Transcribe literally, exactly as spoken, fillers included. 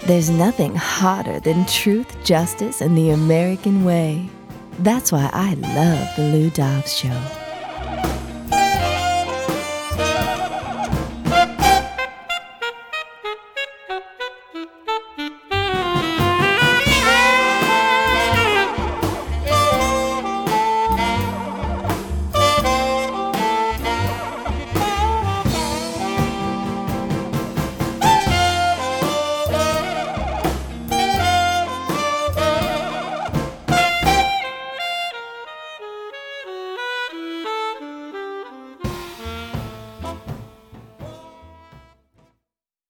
There's nothing hotter than truth, justice, and the American way. That's why I love The Lou Dobbs Show.